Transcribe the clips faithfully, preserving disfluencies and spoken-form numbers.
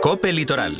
COPE Litoral.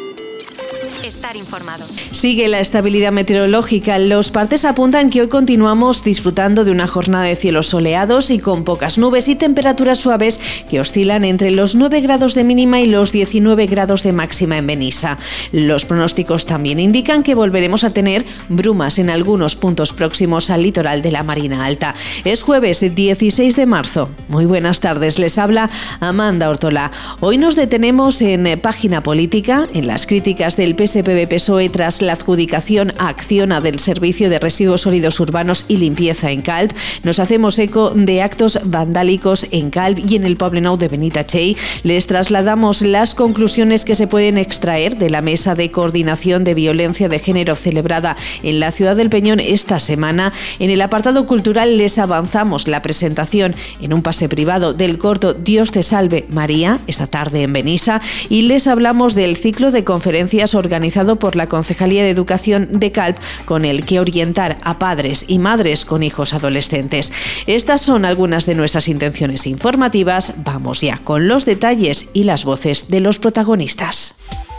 Estar informado. Sigue la estabilidad meteorológica. Los partes apuntan que hoy continuamos disfrutando de una jornada de cielos soleados y con pocas nubes y temperaturas suaves que oscilan entre los nueve grados de mínima y los diecinueve grados de máxima en Benissa. Los pronósticos también indican que volveremos a tener brumas en algunos puntos próximos al litoral de la Marina Alta. Es jueves dieciséis de marzo. Muy buenas tardes. Les habla Amanda Ortola. Hoy nos detenemos en Página Política, en las críticas del P S P B P S O E tras la adjudicación a Acciona del Servicio de Residuos Sólidos Urbanos y Limpieza en Calp. Nos hacemos eco de actos vandálicos en Calp y en el Poblenou de Benitatxell. Les trasladamos las conclusiones que se pueden extraer de la Mesa de Coordinación de Violencia de Género celebrada en la ciudad del Peñón esta semana. En el apartado cultural les avanzamos la presentación en un pase privado del corto Dios te salve María, esta tarde en Benissa, y les hablamos del ciclo de conferencias organizado por la Concejalía de Educación de Calp, con el que orientar a padres y madres con hijos adolescentes. Estas son algunas de nuestras intenciones informativas. Vamos ya con los detalles y las voces de los protagonistas.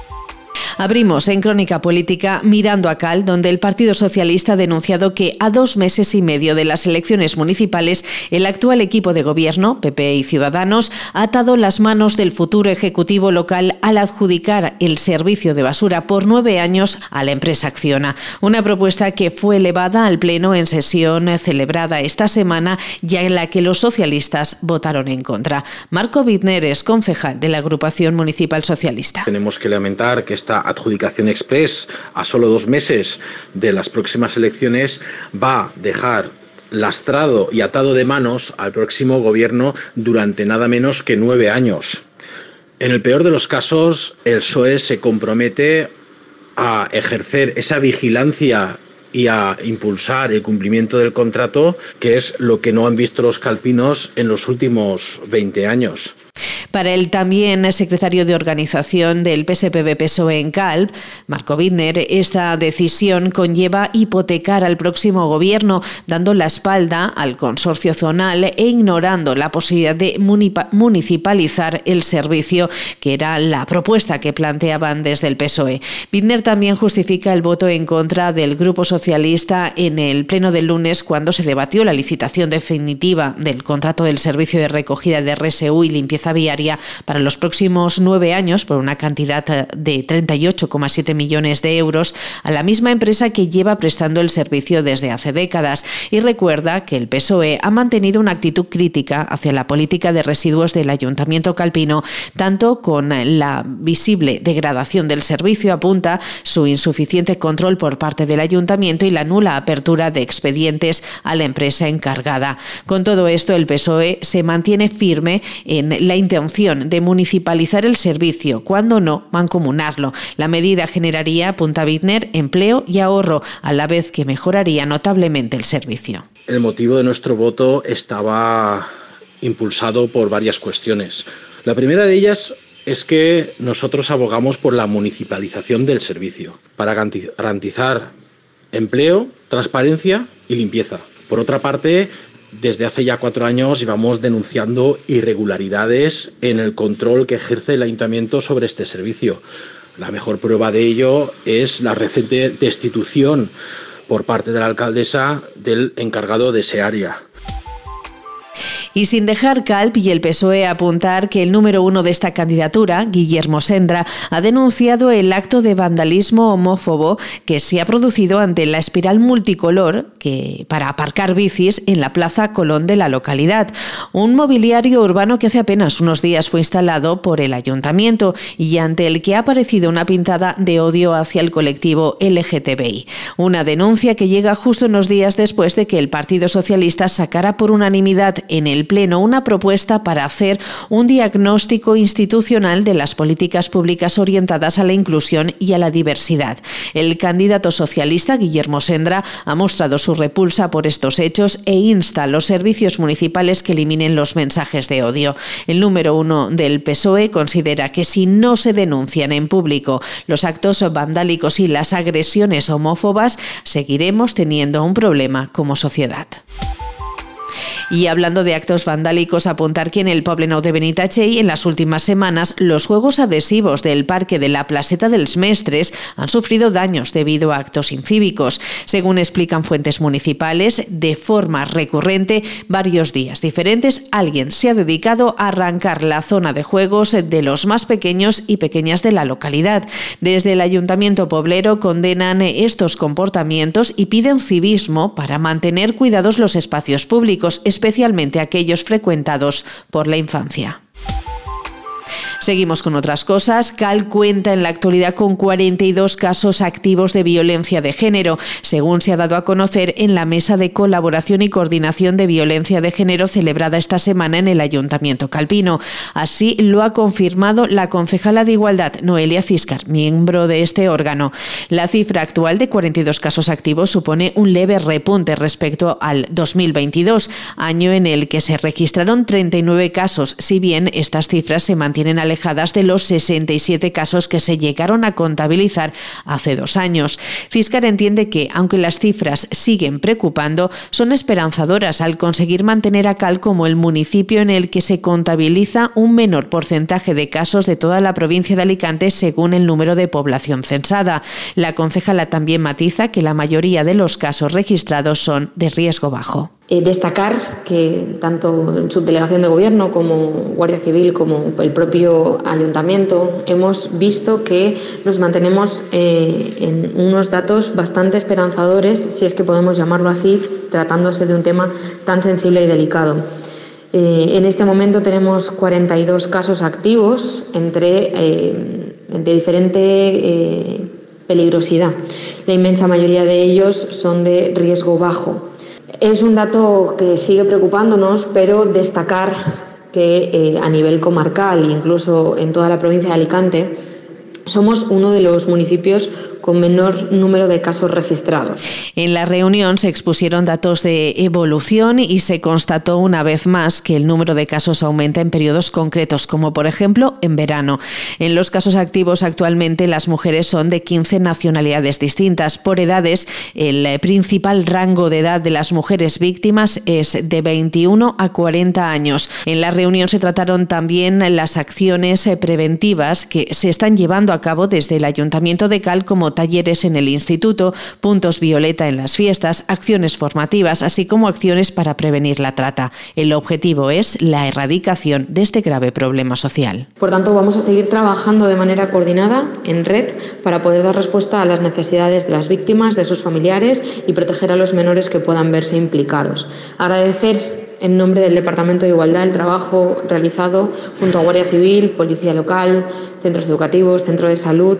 Abrimos en Crónica Política mirando a Calp, donde el Partido Socialista ha denunciado que a dos meses y medio de las elecciones municipales, el actual equipo de gobierno, P P y Ciudadanos, ha atado las manos del futuro ejecutivo local al adjudicar el servicio de basura por nueve años a la empresa Acciona. Una propuesta que fue elevada al Pleno en sesión celebrada esta semana y en la que los socialistas votaron en contra. Marco Bittner es concejal de la agrupación municipal socialista. Tenemos que lamentar que esta adjudicación express a solo dos meses de las próximas elecciones va a dejar lastrado y atado de manos al próximo gobierno durante nada menos que nueve años. En el peor de los casos, el P S O E se compromete a ejercer esa vigilancia y a impulsar el cumplimiento del contrato, que es lo que no han visto los calpinos en los últimos veinte años. Para el también secretario de organización del P S P B P S O E en Calp, Marco Bittner, esta decisión conlleva hipotecar al próximo gobierno, dando la espalda al consorcio zonal e ignorando la posibilidad de municipalizar el servicio, que era la propuesta que planteaban desde el P S O E. Bittner también justifica el voto en contra del Grupo Socialista en el pleno del lunes, cuando se debatió la licitación definitiva del contrato del servicio de recogida de R S U y limpieza viaria para los próximos nueve años por una cantidad de treinta y ocho coma siete millones de euros a la misma empresa que lleva prestando el servicio desde hace décadas. Y recuerda que el P S O E ha mantenido una actitud crítica hacia la política de residuos del Ayuntamiento calpino, tanto con la visible degradación del servicio, apunta, su insuficiente control por parte del Ayuntamiento y la nula apertura de expedientes a la empresa encargada. Con todo esto, el P S O E se mantiene firme en la intención de municipalizar el servicio, cuando no mancomunarlo. La medida generaría, apunta Bittner, empleo y ahorro, a la vez que mejoraría notablemente el servicio. El motivo de nuestro voto estaba impulsado por varias cuestiones. La primera de ellas es que nosotros abogamos por la municipalización del servicio, para garantizar empleo, transparencia y limpieza. Por otra parte, desde hace ya cuatro años llevamos denunciando irregularidades en el control que ejerce el Ayuntamiento sobre este servicio. La mejor prueba de ello es la reciente destitución por parte de la alcaldesa del encargado de ese área. Y sin dejar Calp y el P S O E apuntar que el número uno de esta candidatura, Guillermo Sendra, ha denunciado el acto de vandalismo homófobo que se ha producido ante la espiral multicolor que para aparcar bicis en la Plaza Colón de la localidad. Un mobiliario urbano que hace apenas unos días fue instalado por el Ayuntamiento y ante el que ha aparecido una pintada de odio hacia el colectivo L G T B I. Una denuncia que llega justo unos días después de que el Partido Socialista sacara por unanimidad en el Pleno una propuesta para hacer un diagnóstico institucional de las políticas públicas orientadas a la inclusión y a la diversidad. El candidato socialista, Guillermo Sendra, ha mostrado su repulsa por estos hechos e insta a los servicios municipales que eliminen los mensajes de odio. El número uno del P S O E considera que si no se denuncian en público los actos vandálicos y las agresiones homófobas, seguiremos teniendo un problema como sociedad. Y hablando de actos vandálicos, apuntar que en el Poblenou de Benitatxell en las últimas semanas los juegos adhesivos del Parque de la Placeta dels Mestres han sufrido daños debido a actos incívicos. Según explican fuentes municipales, de forma recurrente, varios días diferentes, alguien se ha dedicado a arrancar la zona de juegos de los más pequeños y pequeñas de la localidad. Desde el Ayuntamiento Poblero condenan estos comportamientos y piden civismo para mantener cuidados los espacios públicos, especialmente aquellos frecuentados por la infancia. Seguimos con otras cosas. Cal cuenta en la actualidad con cuarenta y dos casos activos de violencia de género, según se ha dado a conocer en la Mesa de Colaboración y Coordinación de Violencia de Género celebrada esta semana en el Ayuntamiento calpino. Así lo ha confirmado la concejala de Igualdad, Noelia Ciscar, miembro de este órgano. La cifra actual de cuarenta y dos casos activos supone un leve repunte respecto al dos mil veintidós, año en el que se registraron treinta y nueve casos, si bien estas cifras se mantienen al alejadas de los sesenta y siete casos que se llegaron a contabilizar hace dos años. Ciscar entiende que, aunque las cifras siguen preocupando, son esperanzadoras al conseguir mantener a Cal como el municipio en el que se contabiliza un menor porcentaje de casos de toda la provincia de Alicante según el número de población censada. La concejala también matiza que la mayoría de los casos registrados son de riesgo bajo. Eh, destacar que tanto en Subdelegación de Gobierno como Guardia Civil como el propio Ayuntamiento hemos visto que nos mantenemos eh, en unos datos bastante esperanzadores, si es que podemos llamarlo así, tratándose de un tema tan sensible y delicado. Eh, en este momento tenemos cuarenta y dos casos activos entre eh, de diferente eh, peligrosidad. La inmensa mayoría de ellos son de riesgo bajo. Es un dato que sigue preocupándonos, pero destacar que eh, a nivel comarcal, incluso en toda la provincia de Alicante, somos uno de los municipios con menor número de casos registrados. En la reunión se expusieron datos de evolución y se constató una vez más que el número de casos aumenta en periodos concretos, como por ejemplo en verano. En los casos activos actualmente las mujeres son de quince nacionalidades distintas. Por edades, el principal rango de edad de las mujeres víctimas es de veintiuno a cuarenta años. En la reunión se trataron también las acciones preventivas que se están llevando a cabo desde el Ayuntamiento de Cal, como talleres en el instituto, puntos violeta en las fiestas, acciones formativas, así como acciones para prevenir la trata. El objetivo es la erradicación de este grave problema social. Por tanto, vamos a seguir trabajando de manera coordinada, en red, para poder dar respuesta a las necesidades de las víctimas, de sus familiares y proteger a los menores que puedan verse implicados. Agradecer en nombre del Departamento de Igualdad el trabajo realizado junto a Guardia Civil, Policía Local, centros educativos, centro de salud,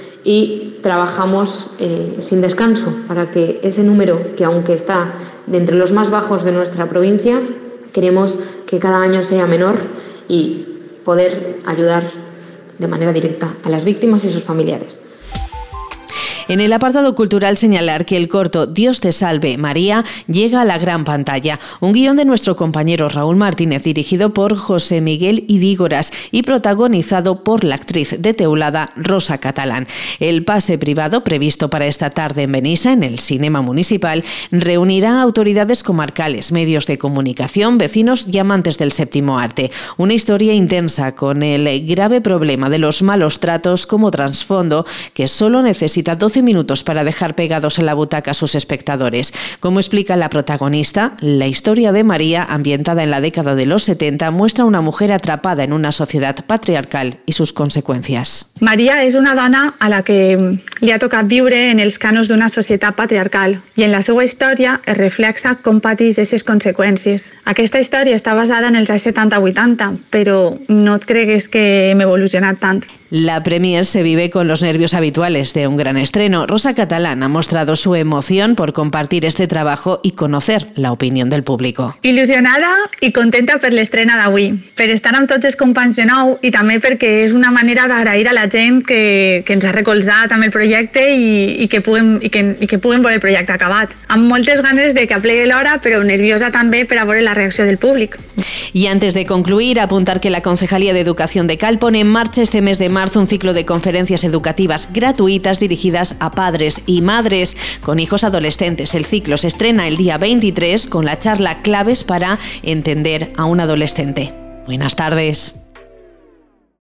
y trabajamos eh, sin descanso para que ese número, que aunque está de entre los más bajos de nuestra provincia, queremos que cada año sea menor y poder ayudar de manera directa a las víctimas y sus familiares. En el apartado cultural, señalar que el corto Dios te salve, María llega a la gran pantalla. Un guión de nuestro compañero Raúl Martínez, dirigido por José Miguel Idígoras y protagonizado por la actriz de Teulada, Rosa Catalán. El pase privado, previsto para esta tarde en Benissa, en el Cinema Municipal, reunirá a autoridades comarcales, medios de comunicación, vecinos y amantes del séptimo arte. Una historia intensa con el grave problema de los malos tratos como trasfondo, que solo necesita doce minutos para dejar pegados en la butaca a sus espectadores. Como explica la protagonista, la historia de María, ambientada en la década de los setenta, muestra a una mujer atrapada en una sociedad patriarcal i sus conseqüències. Maria és una dona a la que li ha tocat viure en els canons d'una societat patriarcal i en la seva història es reflexa com pateix aquestes conseqüències. Aquesta història està basada en els anys setanta vuitanta, però no et cregues que hem evolucionat tant. La premier se vive con los nervios habituales de un gran estreno. Rosa Catalán ha mostrado su emoción por compartir este trabajo y conocer la opinión del público. Il·lusionada i contenta per l'estrena d'avui, per estar amb tots els companys de nou i també perquè és una manera d'agrair a la gent que, que ens ha recolzat amb el projecte projecte i, i, que puguem, i, que, i que puguem veure el projecte acabat. Amb moltes ganes de que aplegui l'hora, però nerviosa també per a veure la reacció del públic. Y antes de concluir, apuntar que la Concejalía de Educación de Cal pone en marcha este mes de marzo un ciclo de conferencias educativas gratuitas dirigidas a padres y madres con hijos adolescentes. El ciclo se estrena el día veintitrés con la charla Claves para entender a un adolescente. Buenas tardes.